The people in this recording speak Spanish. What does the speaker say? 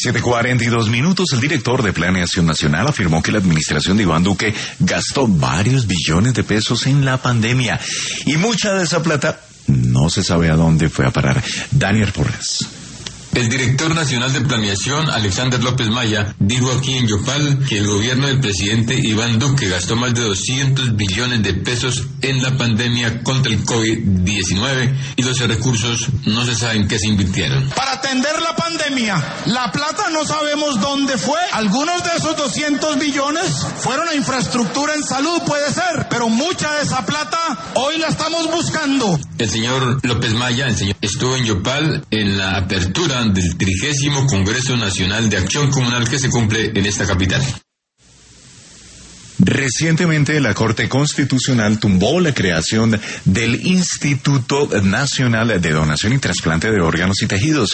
7:42. El director de Planeación Nacional afirmó que la administración de Iván Duque gastó varios billones de pesos en la pandemia y mucha de esa plata no se sabe a dónde fue a parar. Daniel Porras. El director nacional de Planeación, Alexander López Maya, dijo aquí en Yopal que el gobierno del presidente Iván Duque gastó más de 200 billones de pesos en la pandemia contra el COVID-19 y los recursos no se sabe en qué se invirtieron. Para atender la pandemia, la plata no sabemos dónde fue. Algunos de esos 200 billones fueron a infraestructura en salud, puede ser, pero mucha de esa plata hoy la estamos buscando. El señor López Maya estuvo en Yopal en la apertura del 30º Congreso Nacional de Acción Comunal que se cumple en esta capital. Recientemente la Corte Constitucional tumbó la creación del Instituto Nacional de Donación y Trasplante de Órganos y Tejidos.